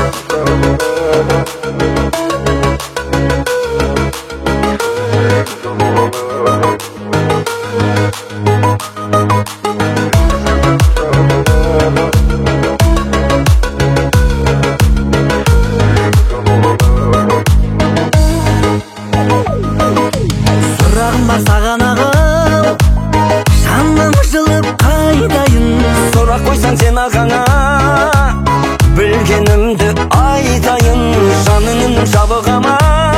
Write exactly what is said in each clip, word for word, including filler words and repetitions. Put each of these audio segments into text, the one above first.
Саған ағыл, жаным жылып қайдайын. Сұрақ қойсаң сен ағаңа, білгенімді айтайын. Жаныңның жабығама,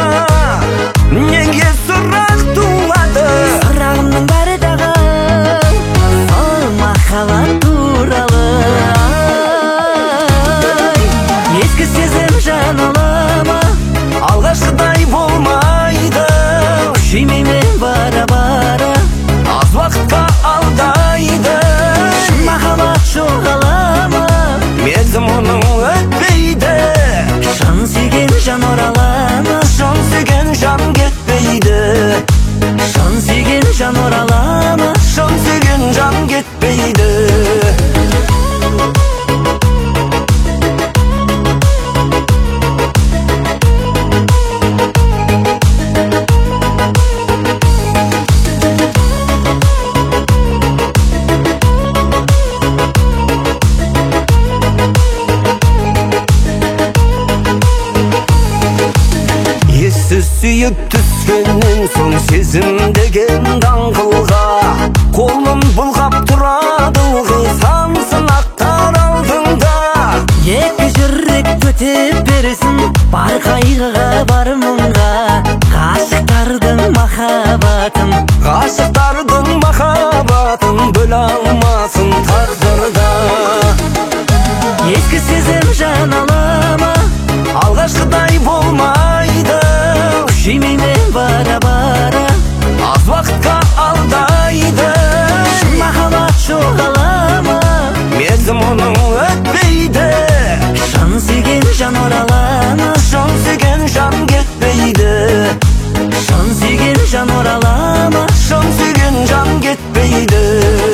неге сұрақ туады? Сұрағымның бәрі дағы, сол махаббат туралы. Ескі сезім жан алама, Алғашқыдай болмайды. Күшеймеймен бара-бара, Аз уақытқа алдайды. шын махаббат жоғалама, Мерзім оның өтпейді. шын сүйген жан оралама, Шын сүйген жан кетпейді. шын сүйген жан оралама. Шын сүйген жан кетпейді. Ессіз сүйіп түскеннен соң сезім деген даңғылға қолым бұлғап тұрады ылғи сан сынақтар алдыңда. Екі жүрек төтеп берсін, бар қайғыға бар мұңға. Ғашықтардың махаббатын, Ғашықтардың махаббатын бөле алмасын тағдырда. ескі сезім жан алама, Алғашқыдай болмайды. күшеймеймен бара-бара, Аз уақытқа алдайды. шын махаббат жоғалама, Мерзім оның өтпейді. шын сүйген жан оралама, Шын сүйген жан кетпейді. шын сүйген жан оралама. Шын сүйген жан кетпейді.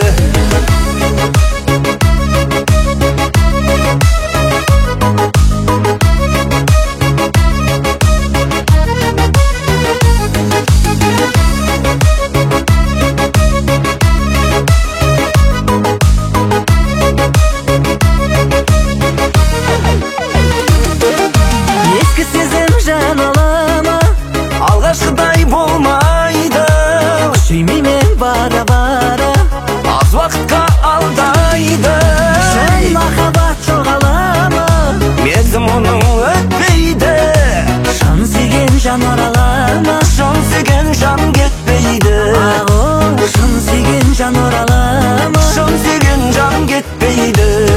Ескі сезім жан алама, Алғашқыдай болмайды. күшеймеймен бара-бара, Аз уақытқа алдайды. шын махаббат жоғалама, Мерзім оның өтпейді. шын сүйген жан оралама. Шын сүйген жан кетпейді. Ағо, шын сүйген жан оралама. Шын сүйген жан кетпейді.